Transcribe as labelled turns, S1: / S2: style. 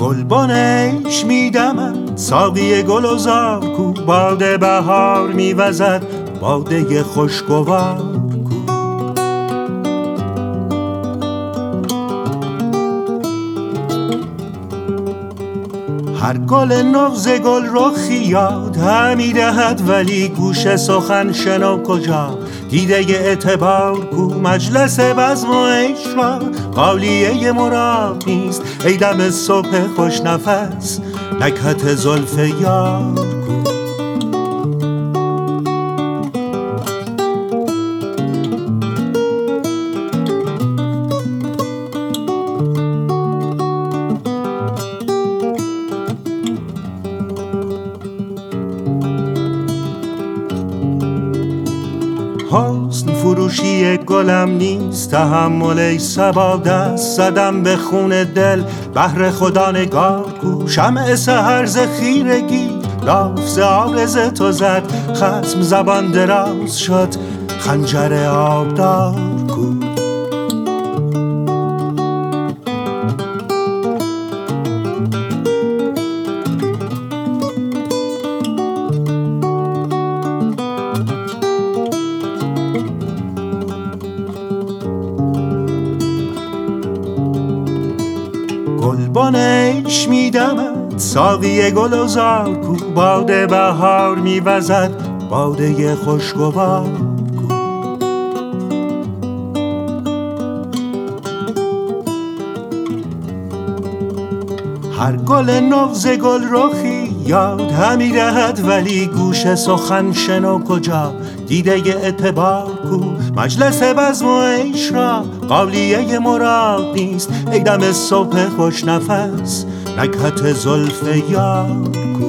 S1: گلبن عیش میدمد، ساقی گل و زار کو، باد بهار میوزد، باده خوشگوار کو. هر گل نو ز گل رخی یاد همی دهد، ولی گوش سخن شنو کجا؟ دیده اعتبار کو، مجلس بزم و عیش را قالیه مراد نیست. ای دم صبح خوش نفس، نکهت زلف یار کو. حسن فروشی گلم نیست تحمل، ای صبا دست زدم به خون دل، بهر خدا نگار کو. شمع سحر ز خیرگی لاف ز عارض تو زد، خصم زبان دراز شد، خنجر آبدار کو. گلبن عیش میدمد، ساقی گل و زار کو، باد بهار میوزد، باده خوشگوار کو. هر گل نو ز گل رخی یاد همی دهد، ولی گوش سخن شنو کجا؟ دیده اعتبار کو، مجلس بزم و عیش را قالیه مراد نیست. ای دم صبح خوش نفس، نکهت زلف یار کو.